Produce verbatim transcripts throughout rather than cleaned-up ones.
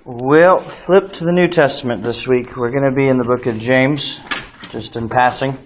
We'll flip to the New Testament this week. We're going to be in the book of James, just in passing.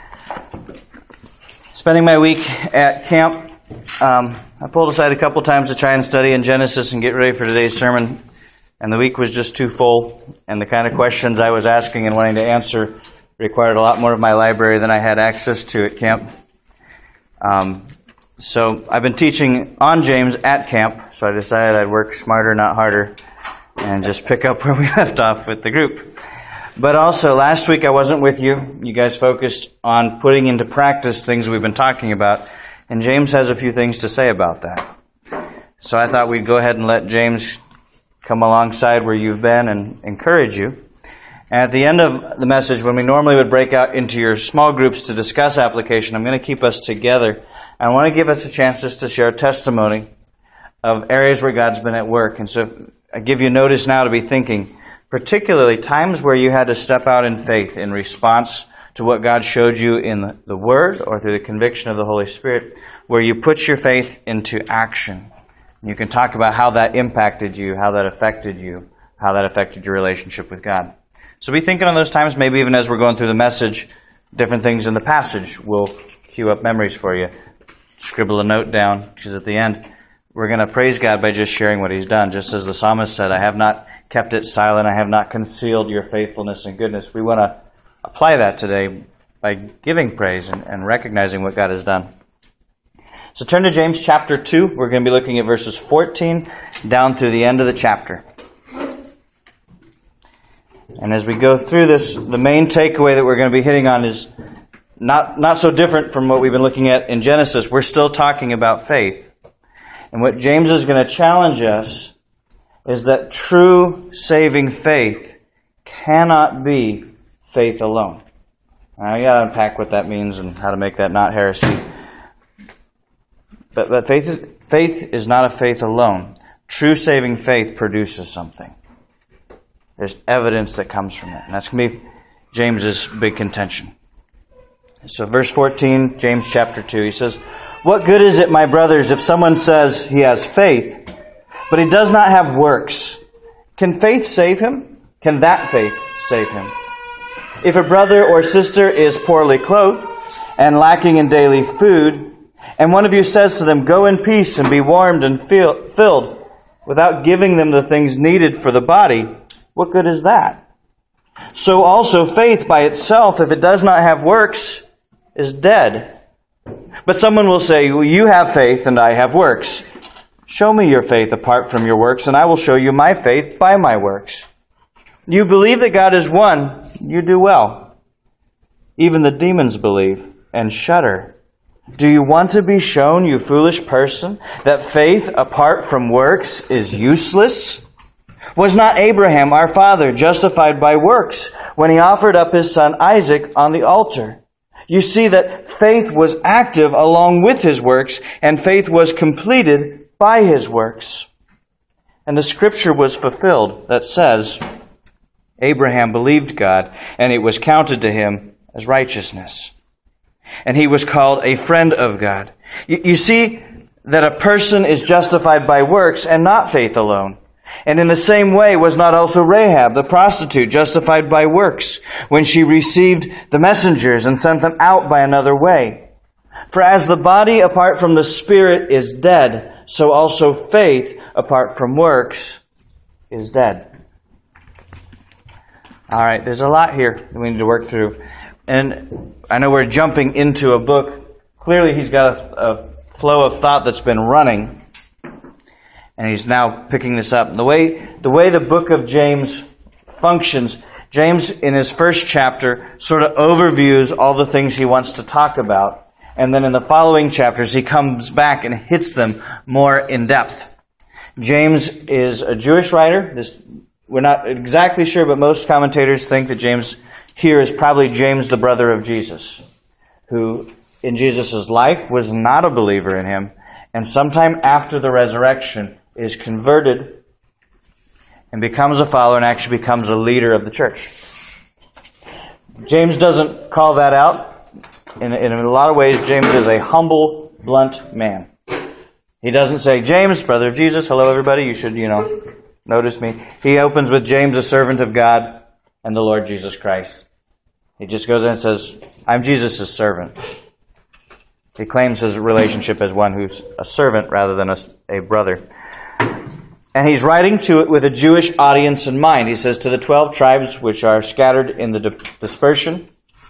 Spending my week at camp, um, I pulled aside a couple times to try and study in Genesis and get ready for today's sermon, and the week was just too full, and the kind of questions I was asking and wanting to answer required a lot more of my library than I had access to at camp. Um, so I've been teaching on James at camp, so I decided I'd work smarter, not harder, and just pick up where we left off with the group. But also, last week I wasn't with you. You guys focused on putting into practice things we've been talking about, and James has a few things to say about that. So I thought we'd go ahead and let James come alongside where you've been and encourage you. And at the end of the message, when we normally would break out into your small groups to discuss application, I'm going to keep us together. I want to give us a chance just to share testimony of areas where God's been at work. And so if I give you notice now to be thinking, particularly times where you had to step out in faith in response to what God showed you in the Word or through the conviction of the Holy Spirit, where you put your faith into action. You can talk about how that impacted you, how that affected you, how that affected your relationship with God. So be thinking on those times, maybe even as we're going through the message, different things in the passage will cue up memories for you. Scribble a note down, because at the end, we're going to praise God by just sharing what He's done. Just as the psalmist said, I have not kept it silent, I have not concealed your faithfulness and goodness. We want to apply that today by giving praise and, and recognizing what God has done. So turn to James chapter two. We're going to be looking at verses fourteen down through the end of the chapter. And as we go through this, the main takeaway that we're going to be hitting on is not, not so different from what we've been looking at in Genesis. We're still talking about faith. And what James is going to challenge us is that true saving faith cannot be faith alone. Now, you got to unpack what that means and how to make that not heresy. But, but faith is, faith is not a faith alone. True saving faith produces something. There's evidence that comes from it. And that's going to be James's big contention. So verse fourteen, James chapter two, he says, what good is it, my brothers, if someone says he has faith, but he does not have works? Can faith save him? Can that faith save him? If a brother or sister is poorly clothed and lacking in daily food, and one of you says to them, go in peace and be warmed and feel, filled, without giving them the things needed for the body, what good is that? So also faith by itself, if it does not have works, is dead. But someone will say, well, you have faith and I have works. Show me your faith apart from your works, and I will show you my faith by my works. You believe that God is one, you do well. Even the demons believe and shudder. Do you want to be shown, you foolish person, that faith apart from works is useless? Was not Abraham, our father, justified by works when he offered up his son Isaac on the altar? You see that faith was active along with his works, and faith was completed by his works. And the scripture was fulfilled that says, Abraham believed God, and it was counted to him as righteousness. And he was called a friend of God. You, you see that a person is justified by works and not faith alone. And in the same way was not also Rahab, the prostitute, justified by works, when she received the messengers and sent them out by another way. For as the body apart from the spirit is dead, so also faith apart from works is dead. All right, there's a lot here that we need to work through. And I know we're jumping into a book. Clearly he's got a, a flow of thought that's been running. And he's now picking this up. The way, the way the book of James functions, James in his first chapter sort of overviews all the things he wants to talk about. And then in the following chapters, he comes back and hits them more in depth. James is a Jewish writer. This, we're not exactly sure, but most commentators think that James here is probably James, the brother of Jesus, who in Jesus' life was not a believer in him, and sometime after the resurrection is converted and becomes a follower and actually becomes a leader of the church. James doesn't call that out. In, in a lot of ways, James is a humble, blunt man. He doesn't say, James, brother of Jesus, hello everybody, you should, you know, Notice me. He opens with James, a servant of God and the Lord Jesus Christ. He just goes in and says, I'm Jesus' servant. He claims his relationship as one who's a servant rather than a, a brother. And he's writing to it with a Jewish audience in mind. He says, to the twelve tribes which are scattered in the dispersion.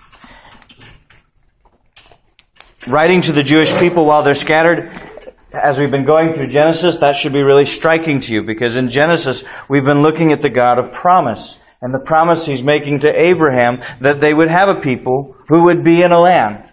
Writing to the Jewish people while they're scattered, as we've been going through Genesis, that should be really striking to you, because in Genesis, we've been looking at the God of promise, and the promise he's making to Abraham that they would have a people who would be in a land.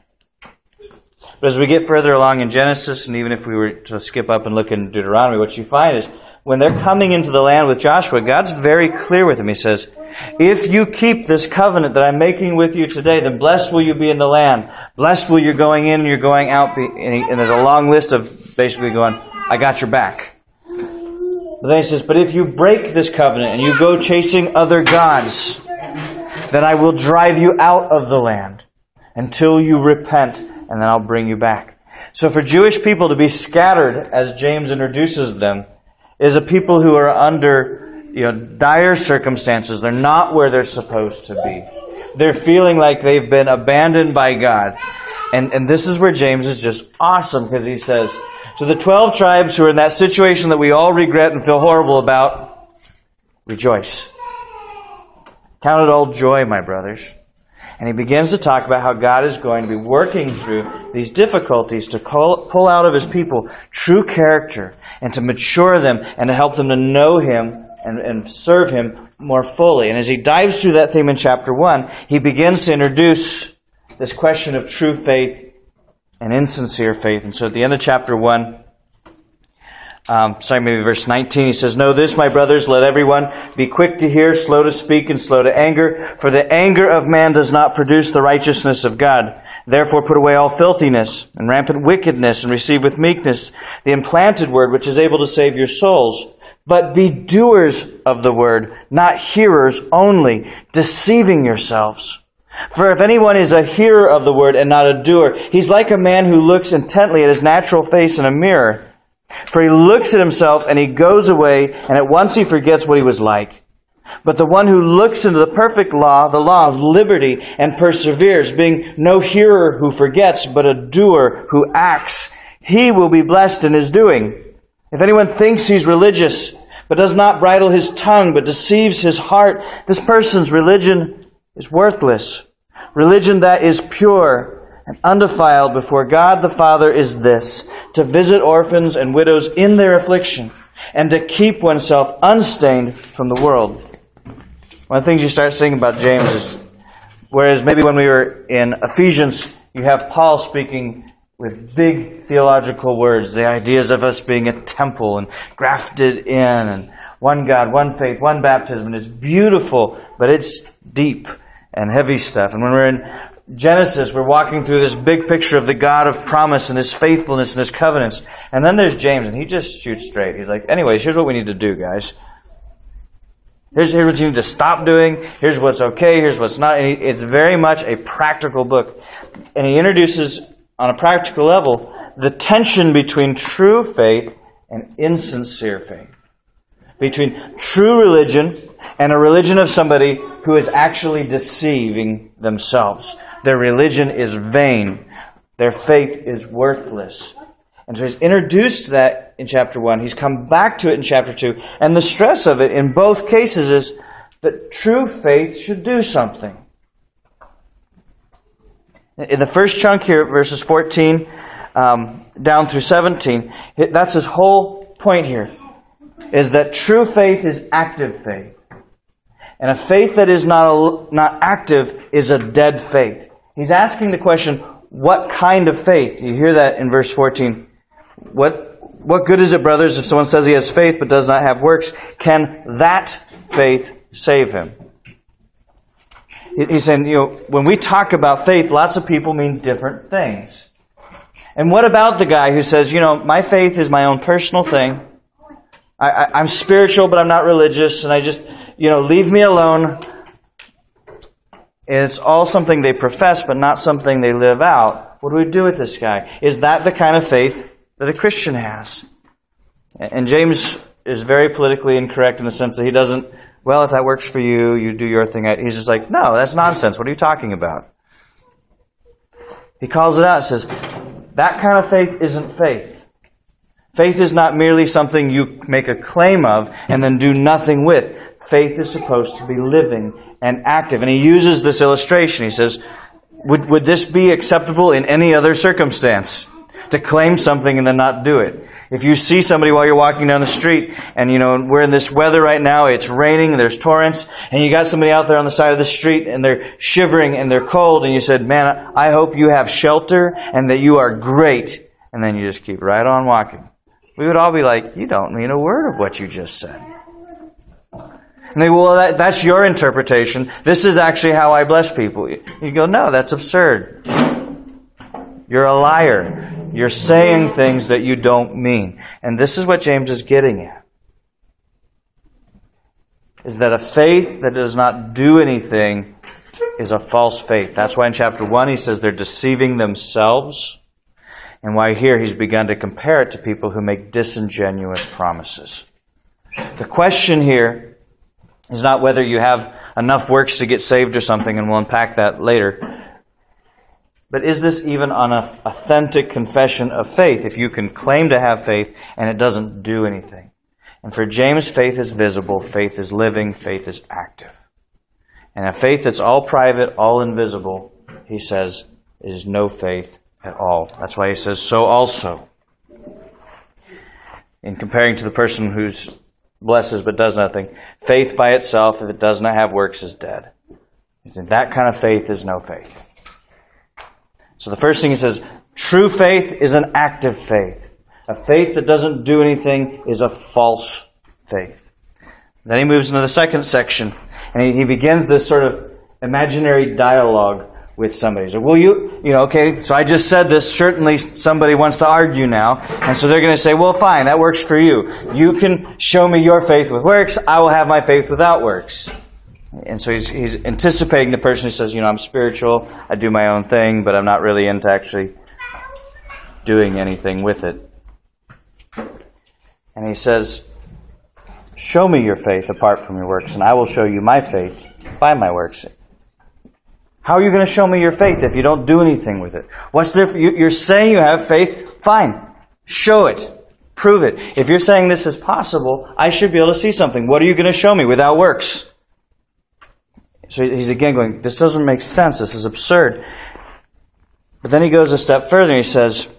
But as we get further along in Genesis, and even if we were to skip up and look in Deuteronomy, what you find is when they're coming into the land with Joshua, God's very clear with them. He says, if you keep this covenant that I'm making with you today, then blessed will you be in the land. Blessed will you going in and you're going out. Be, and, he, and there's a long list of basically going, I got your back. But then he says, but if you break this covenant and you go chasing other gods, then I will drive you out of the land until you repent, and then I'll bring you back. So for Jewish people to be scattered, as James introduces them, is a people who are under, you know, dire circumstances. They're not where they're supposed to be. They're feeling like they've been abandoned by God. And, and this is where James is just awesome, because he says, to the twelve tribes who are in that situation that we all regret and feel horrible about, rejoice. Count it all joy, my brothers. And he begins to talk about how God is going to be working through these difficulties to call, pull out of his people true character and to mature them and to help them to know him and, and serve him more fully. And as he dives through that theme in chapter one, he begins to introduce this question of true faith and insincere faith. And so at the end of chapter one, Um, sorry, maybe verse nineteen, he says, know this, my brothers, let everyone be quick to hear, slow to speak, and slow to anger. For the anger of man does not produce the righteousness of God. Therefore put away all filthiness and rampant wickedness, and receive with meekness the implanted word, which is able to save your souls. But be doers of the word, not hearers only, deceiving yourselves. For if anyone is a hearer of the word and not a doer, he's like a man who looks intently at his natural face in a mirror. For he looks at himself and he goes away, and at once he forgets what he was like. But the one who looks into the perfect law, the law of liberty, and perseveres, being no hearer who forgets, but a doer who acts, he will be blessed in his doing. If anyone thinks he's religious, but does not bridle his tongue, but deceives his heart, this person's religion is worthless. Religion that is pure and undefiled before God the Father is this, to visit orphans and widows in their affliction, and to keep oneself unstained from the world. One of the things you start seeing about James is, whereas maybe when we were in Ephesians, you have Paul speaking with big theological words, the ideas of us being a temple and grafted in, and one God, one faith, one baptism, and it's beautiful, but it's deep and heavy stuff. And when we're in Genesis, we're walking through this big picture of the God of promise and his faithfulness and his covenants. And then there's James, and he just shoots straight. He's like, anyways, here's what we need to do, guys. Here's, here's what you need to stop doing. Here's what's okay. Here's what's not. And he, it's very much a practical book. And he introduces, on a practical level, the tension between true faith and insincere faith. Between true religion and a religion of somebody who is actually deceiving themselves. Their religion is vain. Their faith is worthless. And so he's introduced that in chapter one. He's come back to it in chapter two. And the stress of it in both cases is that true faith should do something. In the first chunk here, verses fourteen um, down through seventeen, that's his whole point here, is that true faith is active faith. And a faith that is not a, not active is a dead faith. He's asking the question, what kind of faith? You hear that in verse fourteen. What, what good is it, brothers, if someone says he has faith but does not have works? Can that faith save him? He's saying, you know, when we talk about faith, lots of people mean different things. And what about the guy who says, you know, my faith is my own personal thing. I, I, I'm spiritual, but I'm not religious, and I just, you know, leave me alone. It's all something they profess, but not something they live out. What do we do with this guy? Is that the kind of faith that a Christian has? And James is very politically incorrect in the sense that he doesn't, well, if that works for you, you do your thing. He's just like, no, that's nonsense. What are you talking about? He calls it out and says, that kind of faith isn't faith. Faith is not merely something you make a claim of and then do nothing with. Faith is supposed to be living and active. And he uses this illustration. He says, would, would this be acceptable in any other circumstance? To claim something and then not do it. If you see somebody while you're walking down the street, and you know, we're in this weather right now, it's raining, there's torrents, and you got somebody out there on the side of the street, and they're shivering and they're cold, and you said, man, I hope you have shelter, and that you are great. And then you just keep right on walking. We would all be like, you don't mean a word of what you just said. And they go, well, that, that's your interpretation. This is actually how I bless people. You go, no, that's absurd. You're a liar. You're saying things that you don't mean. And this is what James is getting at. Is that a faith that does not do anything is a false faith. That's why in chapter one he says they're deceiving themselves. And why here he's begun to compare it to people who make disingenuous promises. The question here is not whether you have enough works to get saved or something, and we'll unpack that later. But is this even an authentic confession of faith if you can claim to have faith and it doesn't do anything? And for James, faith is visible, faith is living, faith is active. And a faith that's all private, all invisible, he says, is no faith at all. That's why he says, so also. In comparing to the person who's blesses but does nothing, faith by itself, if it does not have works, is dead. He said, that kind of faith is no faith. So the first thing he says, true faith is an active faith. A faith that doesn't do anything is a false faith. Then he moves into the second section, and he, he begins this sort of imaginary dialogue with somebody. So, well, you, you know, okay, so I just said this, certainly somebody wants to argue now, and so they're going to say, well, fine, that works for you. You can show me your faith with works, I will have my faith without works. And so he's, he's anticipating the person who says, you know, I'm spiritual, I do my own thing, but I'm not really into actually doing anything with it. And he says, show me your faith apart from your works, and I will show you my faith by my works. How are you going to show me your faith if you don't do anything with it? What's there? For you? You're saying you have faith, fine. Show it. Prove it. If you're saying this is possible, I should be able to see something. What are you going to show me without works? So he's again going, this doesn't make sense. This is absurd. But then he goes a step further and he says,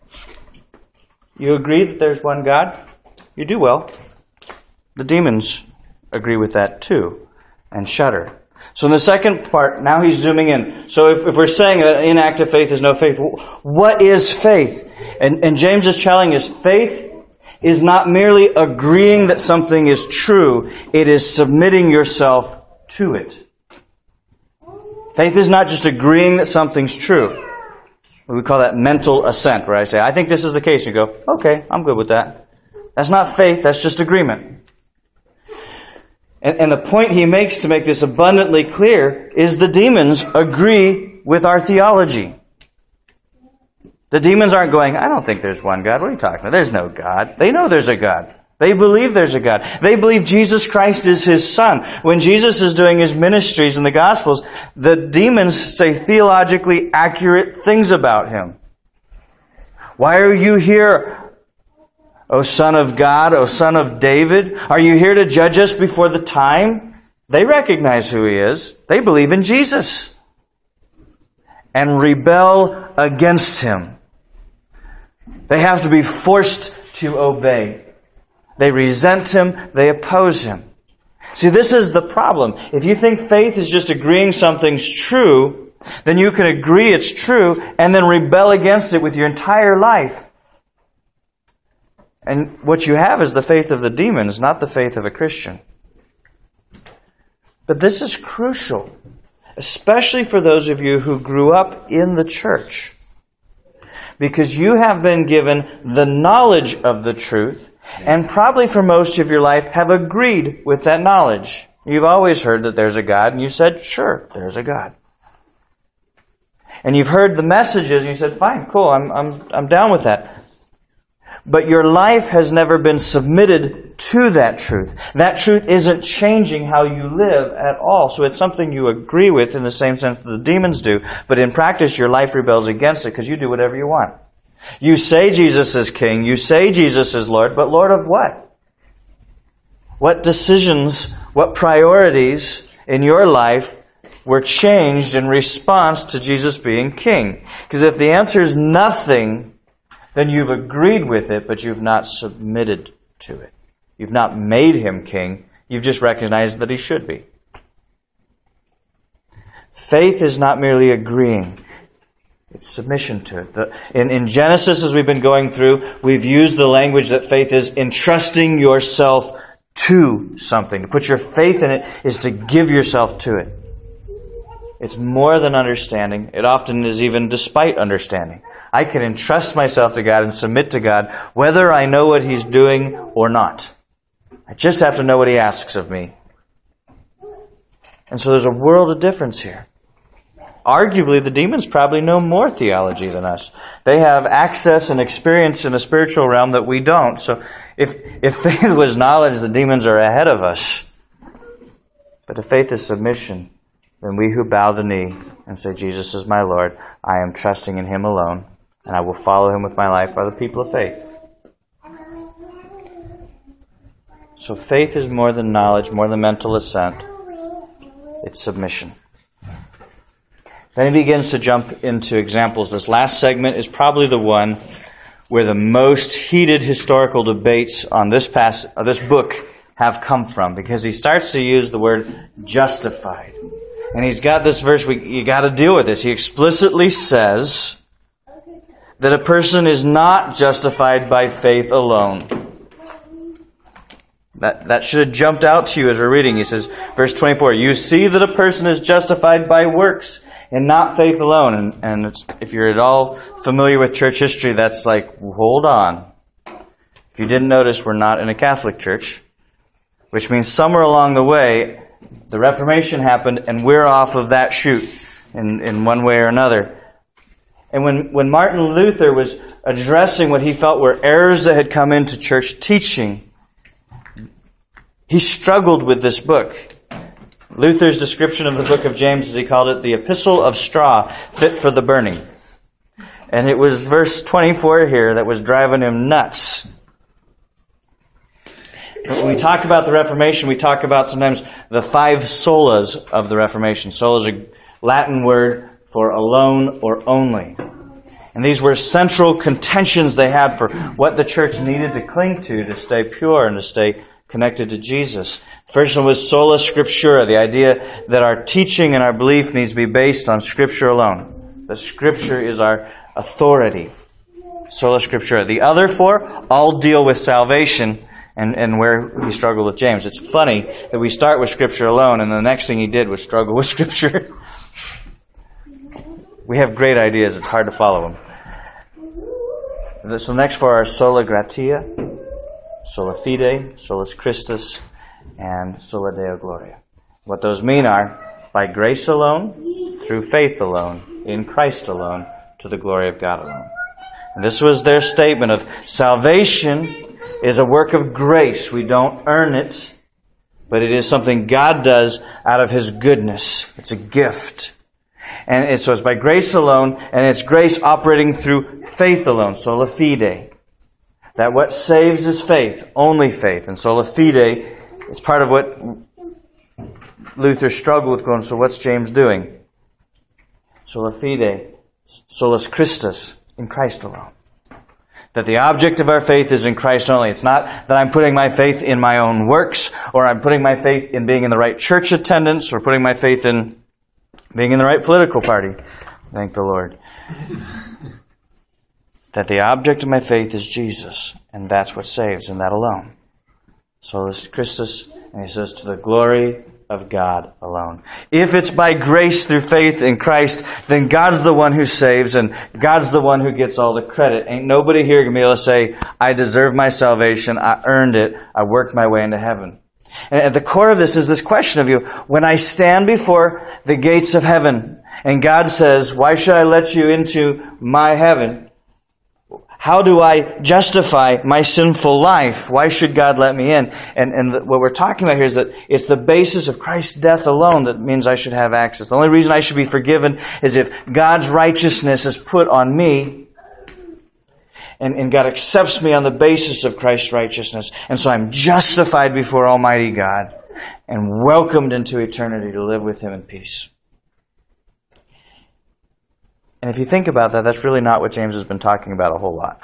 you agree that there's one God? You do well. The demons agree with that too and shudder. So in the second part, now he's zooming in. So if, if we're saying that inactive faith is no faith, what is faith? And, and James is telling us faith is not merely agreeing that something is true. It is submitting yourself to it. Faith is not just agreeing that something's true. We call that mental assent, where I say, I think this is the case. You go, okay, I'm good with that. That's not faith, that's just agreement. And, and the point he makes to make this abundantly clear is the demons agree with our theology. The demons aren't going, I don't think there's one God. What are you talking about? There's no God. They know there's a God. They believe there's a God. They believe Jesus Christ is His Son. When Jesus is doing His ministries in the Gospels, the demons say theologically accurate things about Him. Why are you here, O Son of God, O Son of David? Are you here to judge us before the time? They recognize who He is. They believe in Jesus and rebel against Him. They have to be forced to obey. They resent Him. They oppose Him. See, this is the problem. If you think faith is just agreeing something's true, then you can agree it's true and then rebel against it with your entire life. And what you have is the faith of the demons, not the faith of a Christian. But this is crucial, especially for those of you who grew up in the church, because you have been given the knowledge of the truth, and probably for most of your life have agreed with that knowledge. You've always heard that there's a God, and you said, sure, there's a God. And you've heard the messages, and you said, fine, cool, I'm, I'm, I'm down with that. But your life has never been submitted to that truth. That truth isn't changing how you live at all. So it's something you agree with in the same sense that the demons do, but in practice your life rebels against it because you do whatever you want. You say Jesus is King, you say Jesus is Lord, but Lord of what? What decisions, what priorities in your life were changed in response to Jesus being King? Because if the answer is nothing, then you've agreed with it, but you've not submitted to it. You've not made Him King. You've just recognized that He should be. Faith is not merely agreeing. It's submission to it. The, in, in Genesis, as we've been going through, we've used the language that faith is entrusting yourself to something. To put your faith in it is to give yourself to it. It's more than understanding. It often is even despite understanding. I can entrust myself to God and submit to God whether I know what He's doing or not. I just have to know what He asks of me. And so there's a world of difference here. Arguably, the demons probably know more theology than us. They have access and experience in the spiritual realm that we don't. So if, if faith was knowledge, the demons are ahead of us. But if faith is submission, then we who bow the knee and say, Jesus is my Lord, I am trusting in Him alone, and I will follow Him with my life, are the people of faith. So faith is more than knowledge, more than mental assent. It's submission. Then he begins to jump into examples. This last segment is probably the one where the most heated historical debates on this pass, uh, this book have come from, because he starts to use the word justified. And he's got this verse, we, you got to deal with this. He explicitly says that a person is not justified by faith alone. That, that should have jumped out to you as we're reading. He says, verse twenty-four, you see that a person is justified by works and not faith alone. And, and it's, if you're at all familiar with church history, that's like, hold on. If you didn't notice, we're not in a Catholic church, which means somewhere along the way, the Reformation happened and we're off of that chute in, in one way or another. And when, when Martin Luther was addressing what he felt were errors that had come into church teaching, he struggled with this book. Luther's description of the book of James, as he called it, the epistle of straw, fit for the burning. And it was verse twenty-four here that was driving him nuts. When we talk about the Reformation, we talk about sometimes the five solas of the Reformation. Sola is a Latin word for alone or only. And these were central contentions they had for what the church needed to cling to to stay pure and to stay connected to Jesus. The first one was sola scriptura, the idea that our teaching and our belief needs to be based on Scripture alone. The Scripture is our authority. Sola scriptura. The other four all deal with salvation and, and where he struggled with James. It's funny that we start with Scripture alone and the next thing he did was struggle with Scripture. We have great ideas. It's hard to follow them. So the next four are sola gratia, sola fide, solus Christus, and sola Deo Gloria. What those mean are, by grace alone, through faith alone, in Christ alone, to the glory of God alone. And this was their statement of salvation is a work of grace. We don't earn it, but it is something God does out of His goodness. It's a gift. And so it's by grace alone, and it's grace operating through faith alone, sola fide. That what saves is faith, only faith. And sola fide is part of what Luther struggled with going, so what's James doing? Sola fide, solus Christus, in Christ alone. That the object of our faith is in Christ only. It's not that I'm putting my faith in my own works, or I'm putting my faith in being in the right church attendance, or putting my faith in being in the right political party. Thank the Lord. That the object of my faith is Jesus, and that's what saves, and that alone. Solus Christus, and he says, to the glory of God alone. If it's by grace through faith in Christ, then God's the one who saves, and God's the one who gets all the credit. Ain't nobody here going to be able to say, I deserve my salvation, I earned it, I worked my way into heaven. And at the core of this is this question of you, when I stand before the gates of heaven, and God says, why should I let you into my heaven? How do I justify my sinful life? Why should God let me in? And, and the, what we're talking about here is that it's the basis of Christ's death alone that means I should have access. The only reason I should be forgiven is if God's righteousness is put on me, and, and God accepts me on the basis of Christ's righteousness. And so I'm justified before Almighty God and welcomed into eternity to live with Him in peace. And if you think about that, that's really not what James has been talking about a whole lot.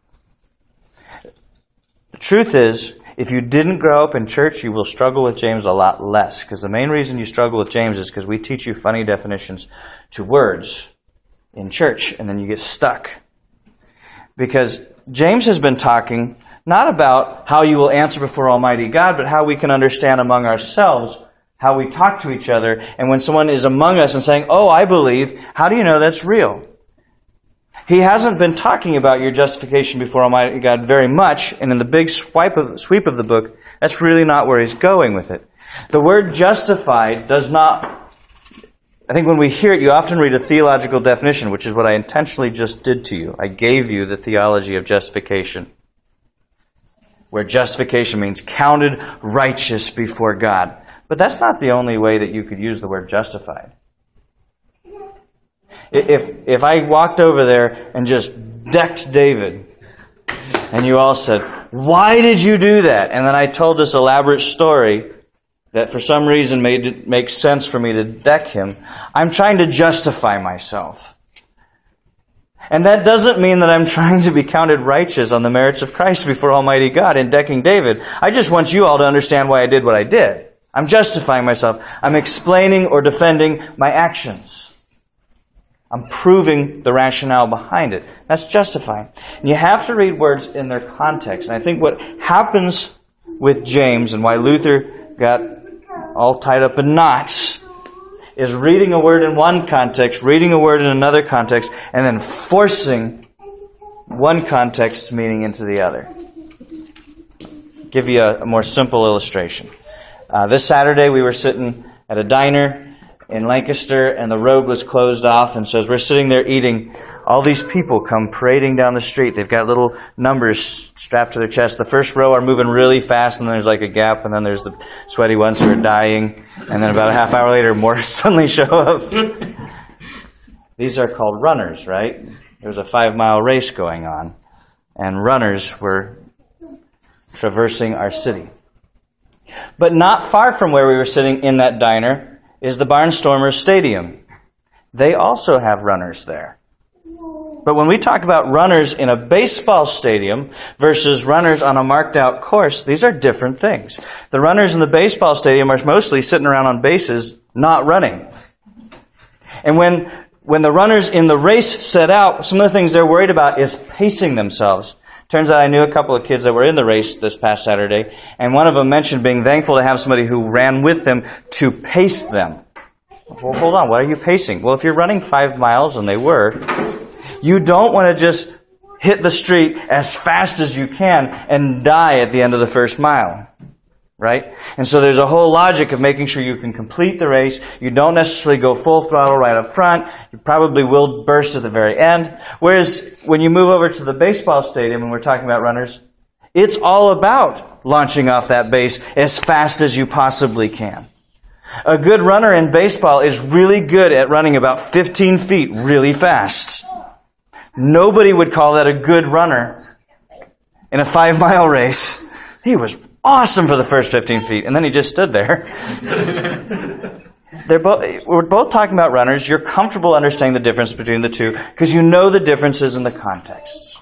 The truth is, if you didn't grow up in church, you will struggle with James a lot less. Because the main reason you struggle with James is because we teach you funny definitions to words in church, and then you get stuck. Because James has been talking not about how you will answer before Almighty God, but how we can understand among ourselves how we talk to each other. And when someone is among us and saying, oh, I believe, how do you know that's real? He hasn't been talking about your justification before Almighty God very much, and in the big swipe of, sweep of the book, that's really not where he's going with it. The word justified does not, I think when we hear it, you often read a theological definition, which is what I intentionally just did to you. I gave you the theology of justification, where justification means counted righteous before God. But that's not the only way that you could use the word justified. If if I walked over there and just decked David, and you all said, why did you do that? And then I told this elaborate story that for some reason made it make sense for me to deck him, I'm trying to justify myself. And that doesn't mean that I'm trying to be counted righteous on the merits of Christ before Almighty God in decking David. I just want you all to understand why I did what I did. I'm justifying myself. I'm explaining or defending my actions. I'm proving the rationale behind it. That's justifying. And you have to read words in their context. And I think what happens with James and why Luther got all tied up in knots is reading a word in one context, reading a word in another context, and then forcing one context's meaning into the other. I'll give you a, a more simple illustration. Uh, this Saturday we were sitting at a diner in Lancaster, and the road was closed off, and so as we're sitting there eating, all these people come parading down the street. They've got little numbers strapped to their chest. The first row are moving really fast, and then there's like a gap, and then there's the sweaty ones who are dying, and then about a half hour later, more suddenly show up. These are called runners, right? There was a five-mile race going on, and runners were traversing our city. But not far from where we were sitting in that diner is the Barnstormers Stadium. They also have runners there. But when we talk about runners in a baseball stadium versus runners on a marked out course, these are different things. The runners in the baseball stadium are mostly sitting around on bases, not running. And when, when the runners in the race set out, some of the things they're worried about is pacing themselves. Turns out I knew a couple of kids that were in the race this past Saturday, and one of them mentioned being thankful to have somebody who ran with them to pace them. Well, hold on, what are you pacing? Well, if you're running five miles, and they were, you don't want to just hit the street as fast as you can and die at the end of the first mile. Right? And so there's a whole logic of making sure you can complete the race. You don't necessarily go full throttle right up front. You probably will burst at the very end. Whereas when you move over to the baseball stadium, and we're talking about runners, it's all about launching off that base as fast as you possibly can. A good runner in baseball is really good at running about fifteen feet really fast. Nobody would call that a good runner in a five-mile race. He was awesome for the first fifteen feet, and then he just stood there. They're both, we're both talking about runners. You're comfortable understanding the difference between the two because you know the differences in the contexts.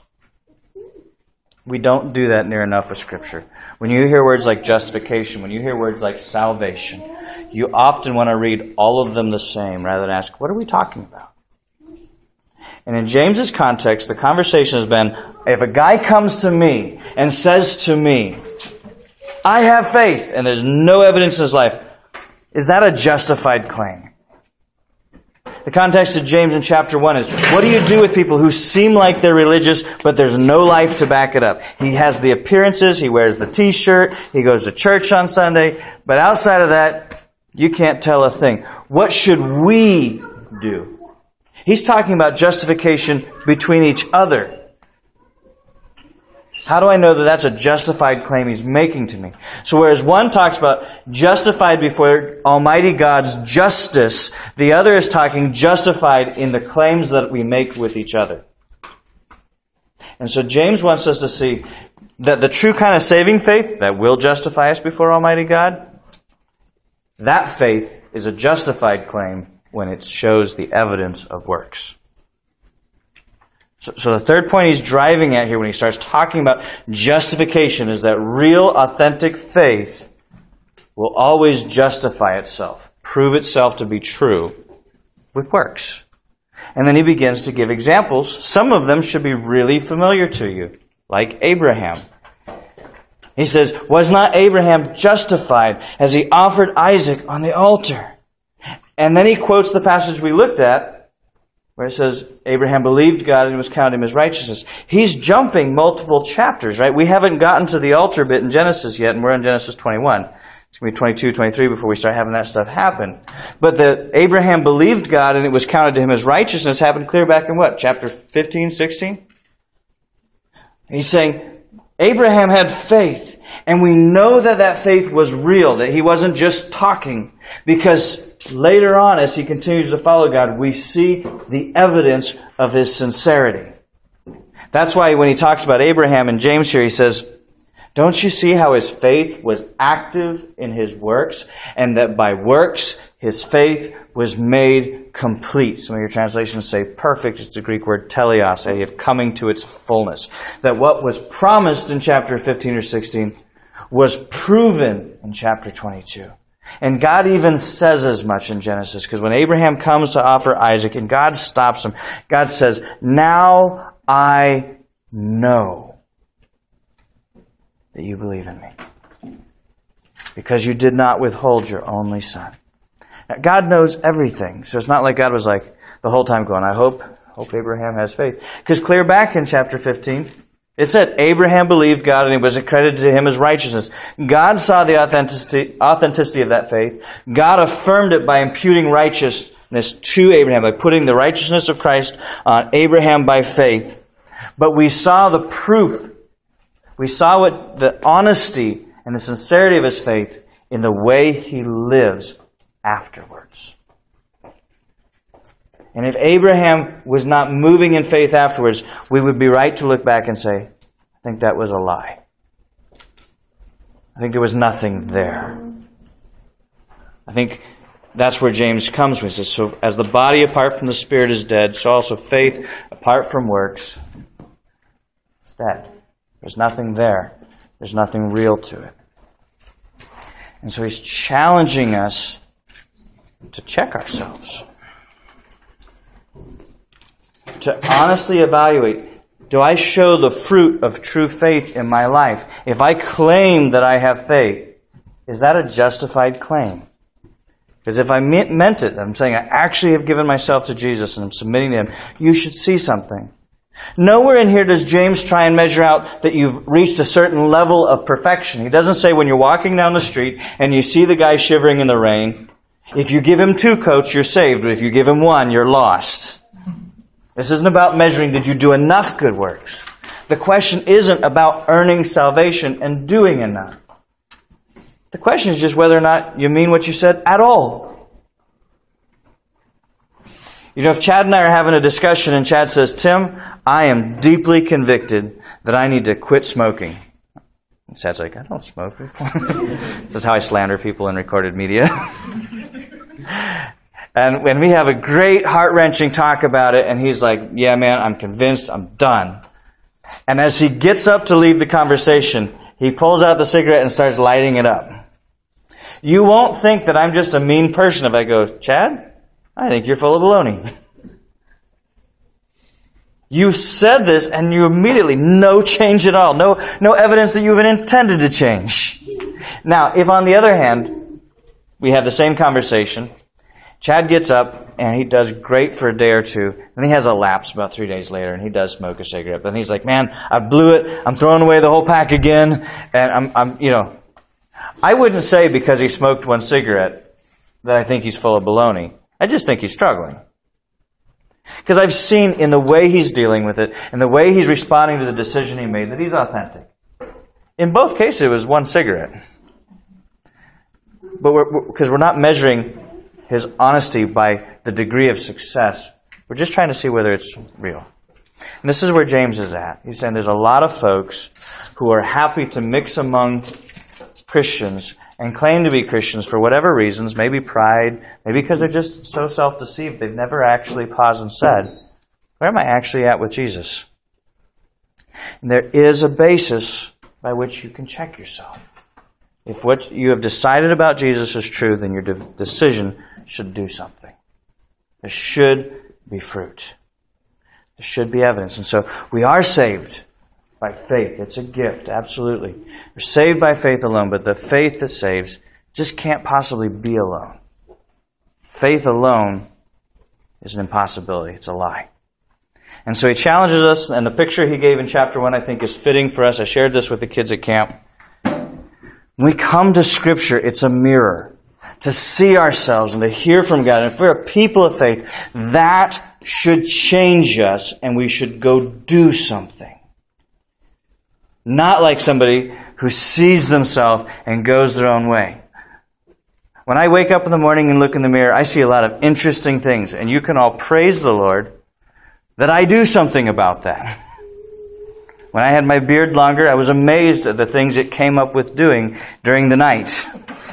We don't do that near enough with Scripture. When you hear words like justification, when you hear words like salvation, you often want to read all of them the same rather than ask, what are we talking about? And in James's context, the conversation has been, if a guy comes to me and says to me, I have faith, and there's no evidence in his life, is that a justified claim? The context of James in chapter one is, what do you do with people who seem like they're religious, but there's no life to back it up? He has the appearances, he wears the t-shirt, he goes to church on Sunday, but outside of that, you can't tell a thing. What should we do? He's talking about justification between each other. How do I know that that's a justified claim he's making to me? So whereas one talks about justified before Almighty God's justice, the other is talking justified in the claims that we make with each other. And so James wants us to see that the true kind of saving faith that will justify us before Almighty God, that faith is a justified claim when it shows the evidence of works. So, so the third point he's driving at here when he starts talking about justification is that real, authentic faith will always justify itself, prove itself to be true with works. And then he begins to give examples. Some of them should be really familiar to you, like Abraham. He says, was not Abraham justified as he offered Isaac on the altar? And then he quotes the passage we looked at, where it says, Abraham believed God and it was counted him as righteousness. He's jumping multiple chapters, right? We haven't gotten to the altar bit in Genesis yet, and we're in Genesis twenty-one. It's going to be twenty-two, twenty-three before we start having that stuff happen. But the Abraham believed God and it was counted to him as righteousness happened clear back in what? Chapter fifteen, sixteen? He's saying, Abraham had faith, and we know that that faith was real, that he wasn't just talking, because later on, as he continues to follow God, we see the evidence of his sincerity. That's why when he talks about Abraham in James here, he says, don't you see how his faith was active in his works, and that by works his faith was made complete? Some of your translations say perfect. It's the Greek word teleos, a of coming to its fullness. That what was promised in chapter fifteen or sixteen was proven in chapter twenty-two. And God even says as much in Genesis, because when Abraham comes to offer Isaac and God stops him, God says, now I know that you believe in me, because you did not withhold your only son. Now, God knows everything, so it's not like God was like the whole time going, I hope, hope Abraham has faith. Because clear back in chapter fifteen, it said, Abraham believed God and it was accredited to him as righteousness. God saw the authenticity, authenticity of that faith. God affirmed it by imputing righteousness to Abraham, by putting the righteousness of Christ on Abraham by faith. But we saw the proof. We saw what the honesty and the sincerity of his faith in the way he lives afterwards. And if Abraham was not moving in faith afterwards, we would be right to look back and say, I think that was a lie. I think there was nothing there. I think that's where James comes with this. So as the body apart from the spirit is dead, so also faith apart from works is dead. There's nothing there. There's nothing real to it. And so he's challenging us to check ourselves. To honestly evaluate, do I show the fruit of true faith in my life? If I claim that I have faith, is that a justified claim? Because if I meant it, I'm saying I actually have given myself to Jesus and I'm submitting to him, you should see something. Nowhere in here does James try and measure out that you've reached a certain level of perfection. He doesn't say when you're walking down the street and you see the guy shivering in the rain, if you give him two coats, you're saved, but if you give him one, you're lost. This isn't about measuring, did you do enough good works? The question isn't about earning salvation and doing enough. The question is just whether or not you mean what you said at all. You know, if Chad and I are having a discussion and Chad says, Tim, I am deeply convicted that I need to quit smoking. And Chad's like, I don't smoke. This is how I slander people in recorded media. And when we have a great heart-wrenching talk about it, and he's like, yeah, man, I'm convinced, I'm done. And as he gets up to leave the conversation, he pulls out the cigarette and starts lighting it up. You won't think that I'm just a mean person if I go, Chad, I think you're full of baloney. You said this, and you immediately, no change at all. No, no evidence that you even intended to change. Now, if on the other hand, we have the same conversation, Chad gets up, and he does great for a day or two. Then he has a lapse about three days later, and he does smoke a cigarette. But he's like, man, I blew it. I'm throwing away the whole pack again. And I'm, I'm, you know, I wouldn't say because he smoked one cigarette that I think he's full of baloney. I just think he's struggling. Because I've seen in the way he's dealing with it, and the way he's responding to the decision he made, that he's authentic. In both cases, it was one cigarette. But we're, because we're, we're not measuring his honesty by the degree of success. We're just trying to see whether it's real. And this is where James is at. He's saying there's a lot of folks who are happy to mix among Christians and claim to be Christians for whatever reasons, maybe pride, maybe because they're just so self-deceived they've never actually paused and said, where am I actually at with Jesus? And there is a basis by which you can check yourself. If what you have decided about Jesus is true, then your de- decision should do something. There should be fruit. There should be evidence. And so we are saved by faith. It's a gift, absolutely. We're saved by faith alone, but the faith that saves just can't possibly be alone. Faith alone is an impossibility. It's a lie. And so he challenges us, and the picture he gave in chapter one, I think, is fitting for us. I shared this with the kids at camp. When we come to Scripture, it's a mirror to see ourselves and to hear from God. And if we're a people of faith, that should change us, and we should go do something. Not like somebody who sees themselves and goes their own way. When I wake up in the morning and look in the mirror, I see a lot of interesting things. And you can all praise the Lord that I do something about that. When I had my beard longer, I was amazed at the things it came up with doing during the night.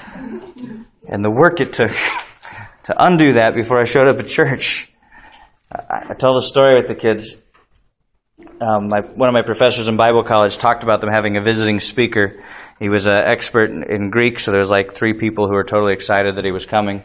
And the work it took to undo that before I showed up at church. I, I told a story with the kids. Um, my, one of my professors in Bible college talked about them having a visiting speaker. He was an expert in, in Greek, so there was like three people who were totally excited that he was coming.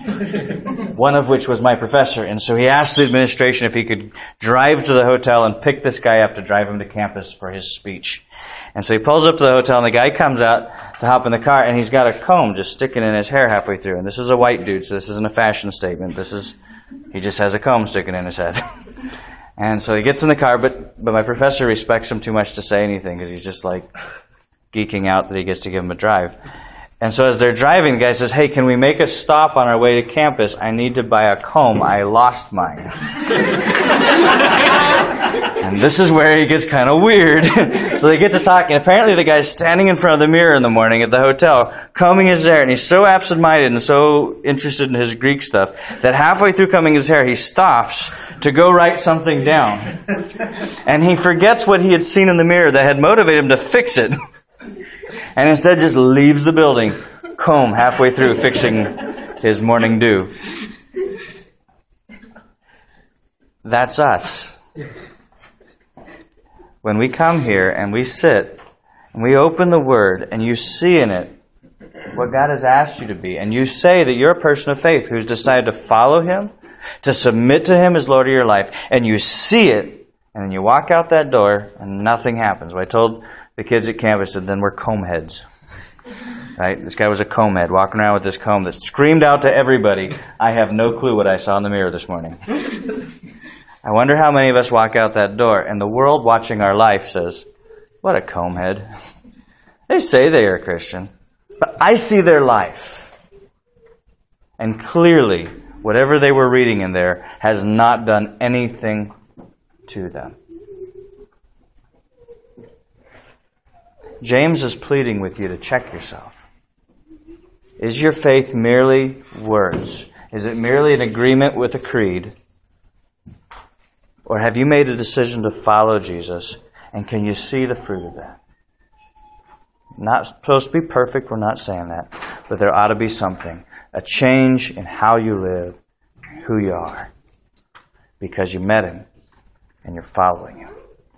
One of which was my professor. And so he asked the administration if he could drive to the hotel and pick this guy up to drive him to campus for his speech. And so he pulls up to the hotel, and the guy comes out to hop in the car, and he's got a comb just sticking in his hair halfway through. And this is a white dude, so this isn't a fashion statement. This is, he just has a comb sticking in his head. And so he gets in the car, but, but my professor respects him too much to say anything because he's just like geeking out that he gets to give him a drive. And so as they're driving, the guy says, "Hey, can we make a stop on our way to campus? I need to buy a comb. I lost mine." And this is where he gets kind of weird. So they get to talking. Apparently the guy's standing in front of the mirror in the morning at the hotel, combing his hair, and he's so absent-minded and so interested in his Greek stuff that halfway through combing his hair, he stops to go write something down. And he forgets what he had seen in the mirror that had motivated him to fix it. And instead just leaves the building, comb halfway through fixing his morning dew. That's us. When we come here and we sit and we open the Word and you see in it what God has asked you to be, and you say that you're a person of faith who's decided to follow Him, to submit to Him as Lord of your life, and you see it, and then you walk out that door and nothing happens. Well, I told the kids at campus that then we're comb heads. Right? This guy was a comb head, walking around with this comb that screamed out to everybody, "I have no clue what I saw in the mirror this morning." I wonder how many of us walk out that door and the world watching our life says, "What a comb head." They say they are a Christian, but I see their life. And clearly, whatever they were reading in there has not done anything to them. James is pleading with you to check yourself. Is your faith merely words? Is it merely an agreement with a creed? Or have you made a decision to follow Jesus, and can you see the fruit of that? Not supposed to be perfect, we're not saying that, but there ought to be something, a change in how you live, who you are, because you met Him and you're following Him.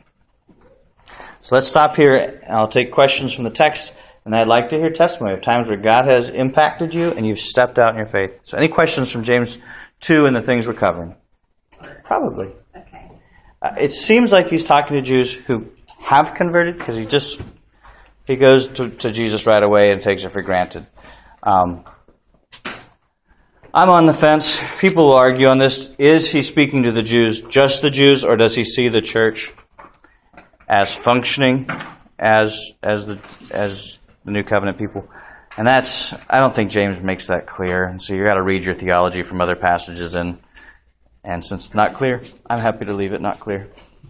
So let's stop here, and I'll take questions from the text, and I'd like to hear testimony of times where God has impacted you and you've stepped out in your faith. So any questions from James two and the things we're covering? Probably. Okay. Uh, it seems like he's talking to Jews who have converted, because he just he goes to, to Jesus right away and takes it for granted. Um, I'm on the fence. People will argue on this. Is he speaking to the Jews, just the Jews, or does he see the church as functioning as as the as the New Covenant people? And that's, I don't think James makes that clear. And so you got to read your theology from other passages and And since it's not clear, I'm happy to leave it not clear.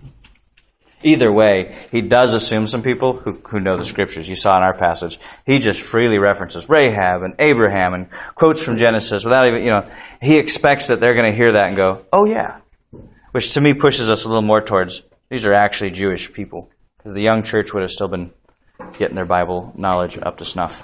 Either way, he does assume some people who, who know the Scriptures. You saw in our passage, he just freely references Rahab and Abraham and quotes from Genesis without even, you know, he expects that they're going to hear that and go, oh yeah. Which to me pushes us a little more towards, these are actually Jewish people. Because the young church would have still been getting their Bible knowledge up to snuff.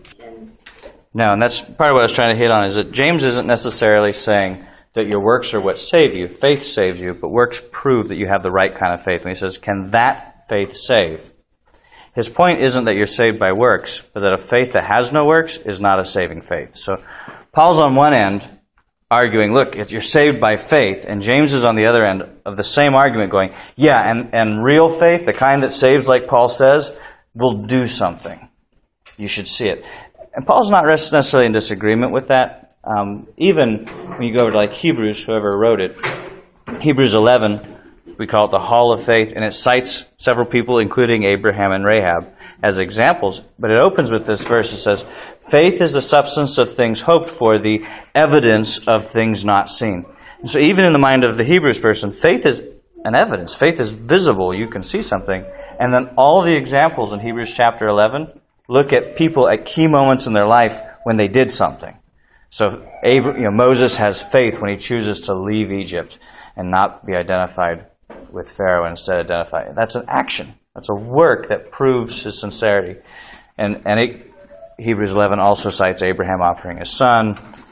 No, and that's part of what I was trying to hit on, is that James isn't necessarily saying that your works are what save you. Faith saves you, but works prove that you have the right kind of faith. And he says, can that faith save? His point isn't that you're saved by works, but that a faith that has no works is not a saving faith. So Paul's on one end arguing, look, you're saved by faith, and James is on the other end of the same argument going, yeah, and, and real faith, the kind that saves, like Paul says, will do something. You should see it. And Paul's not necessarily in disagreement with that. Um, even when you go over to like Hebrews, whoever wrote it, Hebrews eleven, we call it the Hall of Faith, and it cites several people, including Abraham and Rahab, as examples. But it opens with this verse. It says, faith is the substance of things hoped for, the evidence of things not seen. And so even in the mind of the Hebrews person, faith is an evidence. Faith is visible. You can see something. And then all the examples in Hebrews chapter eleven look at people at key moments in their life when they did something. So Abraham, you know, Moses has faith when he chooses to leave Egypt and not be identified with Pharaoh and instead identify. That's an action. That's a work that proves his sincerity. And and it, Hebrews eleven also cites Abraham offering his son.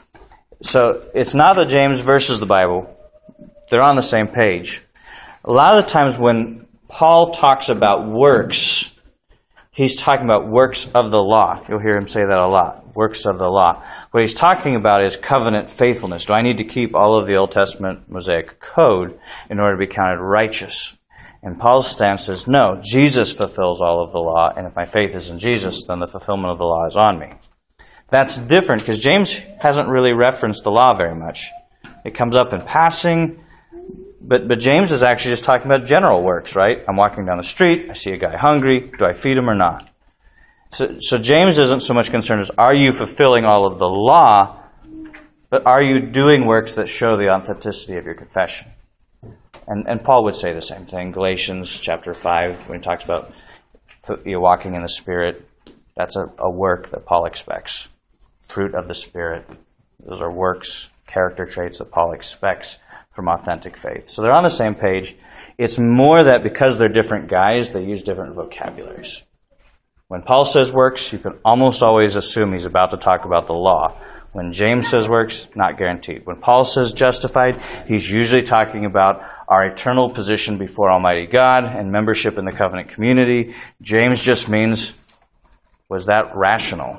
So it's not that James versus the Bible. They're on the same page. A lot of the times when Paul talks about works, he's talking about works of the law. You'll hear him say that a lot. Works of the law. What he's talking about is covenant faithfulness. Do I need to keep all of the Old Testament Mosaic code in order to be counted righteous? And Paul's stance is, no, Jesus fulfills all of the law, and if my faith is in Jesus, then the fulfillment of the law is on me. That's different, because James hasn't really referenced the law very much. It comes up in passing, but, but James is actually just talking about general works, right? I'm walking down the street, I see a guy hungry, do I feed him or not? So, so James isn't so much concerned as, are you fulfilling all of the law, but are you doing works that show the authenticity of your confession? And, and Paul would say the same thing. Galatians chapter five, when he talks about you walking in the Spirit, that's a, a work that Paul expects. Fruit of the Spirit. Those are works, character traits that Paul expects from authentic faith. So they're on the same page. It's more that because they're different guys, they use different vocabularies. When Paul says works, you can almost always assume he's about to talk about the law. When James says works, not guaranteed. When Paul says justified, he's usually talking about our eternal position before Almighty God and membership in the covenant community. James just means, was that rational?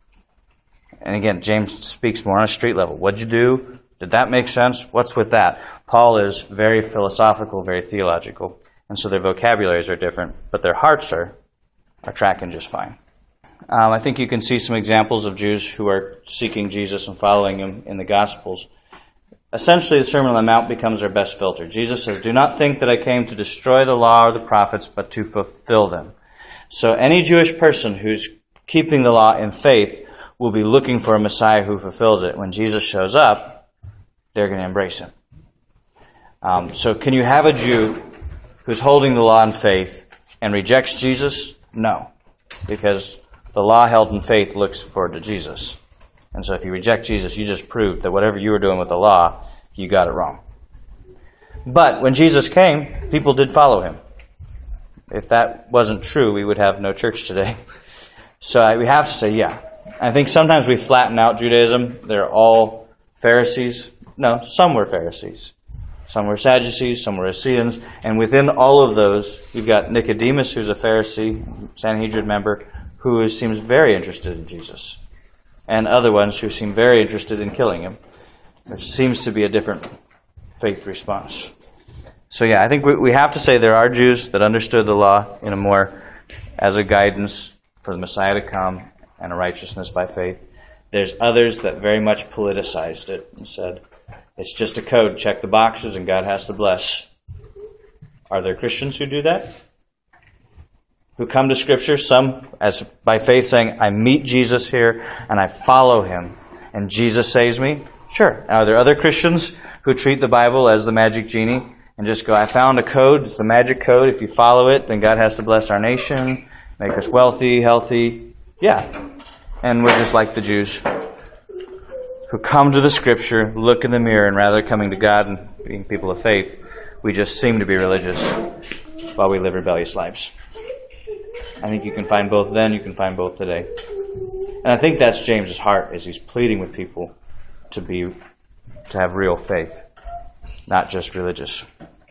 And again, James speaks more on a street level. What'd you do? Did that make sense? What's with that? Paul is very philosophical, very theological. And so their vocabularies are different, but their hearts are are tracking just fine. Um, I think you can see some examples of Jews who are seeking Jesus and following him in the Gospels. Essentially, the Sermon on the Mount becomes their best filter. Jesus says, do not think that I came to destroy the law or the prophets, but to fulfill them. So any Jewish person who's keeping the law in faith will be looking for a Messiah who fulfills it. When Jesus shows up, they're going to embrace him. Um, so can you have a Jew who's holding the law in faith and rejects Jesus? No, because the law held in faith looks forward to Jesus. And so if you reject Jesus, you just proved that whatever you were doing with the law, you got it wrong. But when Jesus came, people did follow him. If that wasn't true, we would have no church today. So I, we have to say, yeah. I think sometimes we flatten out Judaism. They're all Pharisees. No, some were Pharisees. Some were Sadducees, some were Essenes, and within all of those, you've got Nicodemus, who's a Pharisee, Sanhedrin member, who seems very interested in Jesus, and other ones who seem very interested in killing him, which seems to be a different faith response. So yeah, I think we, we have to say there are Jews that understood the law in a more, as a guidance for the Messiah to come, and a righteousness by faith. There's others that very much politicized it and said, it's just a code, check the boxes, and God has to bless. Are there Christians who do that? Who come to Scripture, some as by faith saying, I meet Jesus here, and I follow him, and Jesus saves me? Sure. Are there other Christians who treat the Bible as the magic genie and just go, I found a code, it's the magic code. If you follow it, then God has to bless our nation, make us wealthy, healthy. Yeah. And we're just like the Jews who come to the Scripture, look in the mirror, and rather than coming to God and being people of faith, we just seem to be religious while we live rebellious lives. I think you can find both then, you can find both today. And I think that's James's heart, is he's pleading with people to be, to have real faith, not just religious.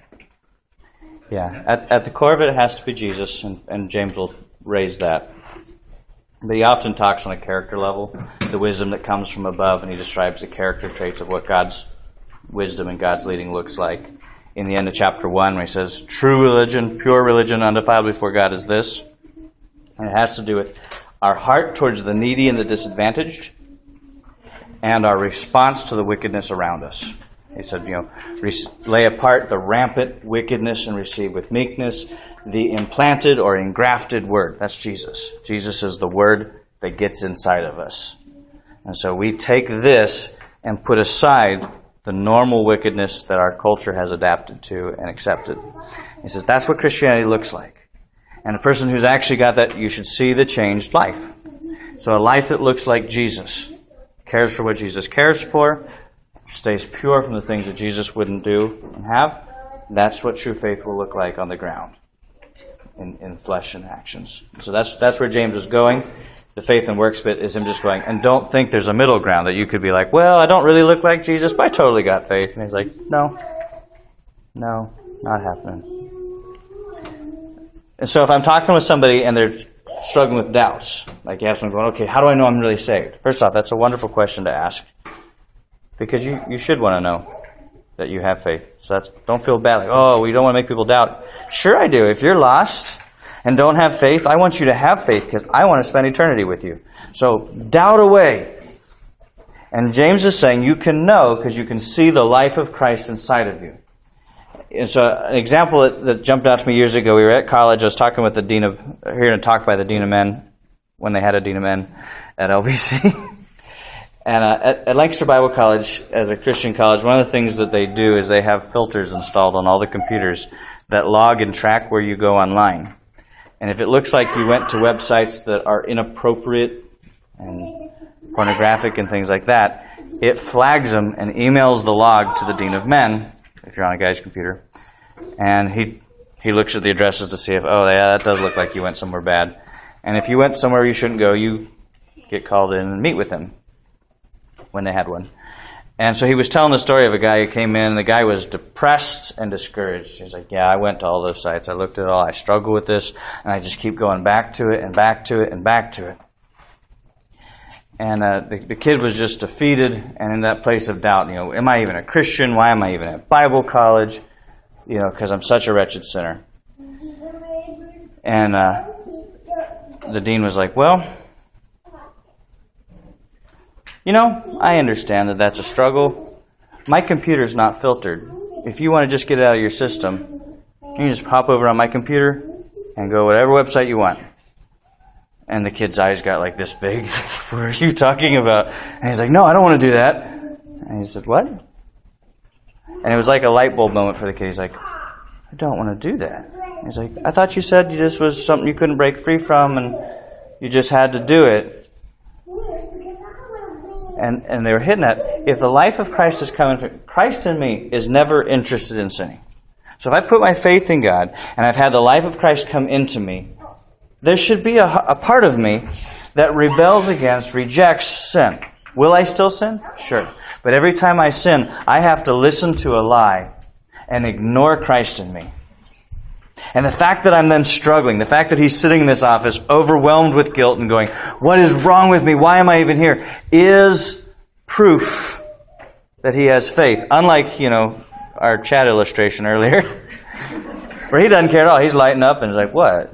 Yeah, at, at the core of it, it has to be Jesus, and, and James will raise that. But he often talks on a character level, the wisdom that comes from above, and he describes the character traits of what God's wisdom and God's leading looks like. In the end of chapter one, where he says, true religion, pure religion, undefiled before God is this. And it has to do with our heart towards the needy and the disadvantaged, and our response to the wickedness around us. He said, you know, lay apart the rampant wickedness and receive with meekness the implanted or engrafted word. That's Jesus. Jesus is the word that gets inside of us. And so we take this and put aside the normal wickedness that our culture has adapted to and accepted. He says that's what Christianity looks like. And a person who's actually got that, you should see the changed life. So a life that looks like Jesus, cares for what Jesus cares for, stays pure from the things that Jesus wouldn't do and have, that's what true faith will look like on the ground, in, in flesh and actions. So that's that's where James is going. The faith and works bit is him just going, and don't think there's a middle ground that you could be like, well, I don't really look like Jesus, but I totally got faith. And he's like, no, no, not happening. And so if I'm talking with somebody and they're struggling with doubts, like you have someone going, okay, how do I know I'm really saved? First off, that's a wonderful question to ask, because you, you should want to know that you have faith. So that's, don't feel bad, like, oh, we don't want to make people doubt. Sure I do. If you're lost and don't have faith, I want you to have faith because I want to spend eternity with you. So doubt away. And James is saying you can know because you can see the life of Christ inside of you. And so an example that, that jumped out to me years ago, we were at college, I was talking with the dean of, hearing a talk by the dean of men, when they had a dean of men at L B C. And uh, at, at Lancaster Bible College, as a Christian college, one of the things that they do is they have filters installed on all the computers that log and track where you go online. And if it looks like you went to websites that are inappropriate and pornographic and things like that, it flags them and emails the log to the dean of men, if you're on a guy's computer. And he he looks at the addresses to see if, oh, yeah, that does look like you went somewhere bad. And if you went somewhere you shouldn't go, you get called in and meet with him when they had one. And so he was telling the story of a guy who came in, and the guy was depressed and discouraged. He's like, yeah, I went to all those sites. I looked at it all. I struggle with this, and I just keep going back to it and back to it and back to it. And uh, the, the kid was just defeated and in that place of doubt. You know, am I even a Christian? Why am I even at Bible college? You know, because I'm such a wretched sinner. And uh, the dean was like, well, you know, I understand that that's a struggle. My computer's not filtered. If you want to just get it out of your system, you can just hop over on my computer and go whatever website you want. And the kid's eyes got like this big. What are you talking about? And he's like, no, I don't want to do that. And he said, what? And it was like a light bulb moment for the kid. He's like, I don't want to do that. And he's like, I thought you said this was something you couldn't break free from and you just had to do it. And and they were hitting that. If the life of Christ is coming from Christ in me is never interested in sinning. So if I put my faith in God and I've had the life of Christ come into me, there should be a, a part of me that rebels against, rejects sin. Will I still sin? Sure. But every time I sin, I have to listen to a lie and ignore Christ in me. And the fact that I'm then struggling, the fact that he's sitting in this office overwhelmed with guilt and going, what is wrong with me? Why am I even here? Is proof that he has faith. Unlike, you know, our chat illustration earlier, where he doesn't care at all. He's lighting up and is like, what?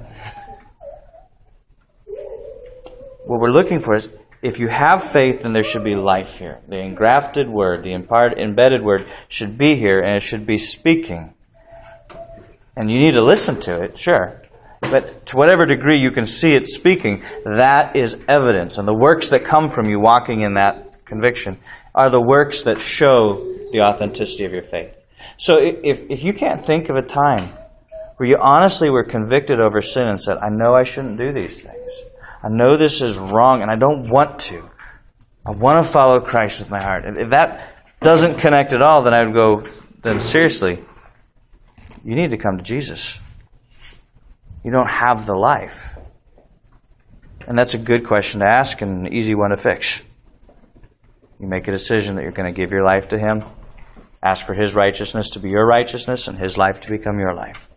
What we're looking for is, if you have faith, then there should be life here. The engrafted word, the impart, embedded word should be here, and it should be speaking. And you need to listen to it, sure. But to whatever degree you can see it speaking, that is evidence. And the works that come from you walking in that conviction, are the works that show the authenticity of your faith. So if, if you can't think of a time where you honestly were convicted over sin and said, I know I shouldn't do these things. I know this is wrong and I don't want to. I want to follow Christ with my heart. If that doesn't connect at all, then I would go, then seriously, you need to come to Jesus. You don't have the life. And that's a good question to ask and an easy one to fix. You make a decision that you're going to give your life to Him, ask for His righteousness to be your righteousness and His life to become your life.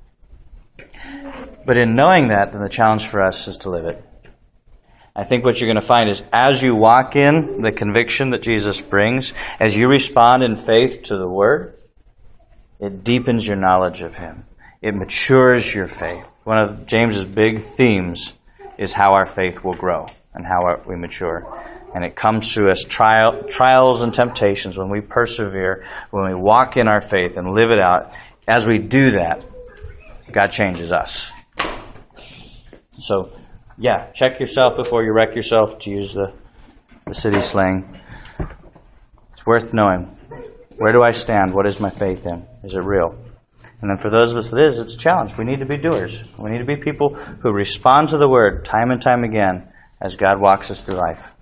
But in knowing that, then the challenge for us is to live it. I think what you're going to find is as you walk in the conviction that Jesus brings, as you respond in faith to the Word, it deepens your knowledge of Him. It matures your faith. One of James's big themes is how our faith will grow and how we mature. And it comes through us trial, trials and temptations when we persevere, when we walk in our faith and live it out. As we do that, God changes us. So, yeah, check yourself before you wreck yourself, to use the, the city slang. It's worth knowing. Where do I stand? What is my faith in? Is it real? And then for those of us that is, it's a challenge. We need to be doers. We need to be people who respond to the Word time and time again as God walks us through life.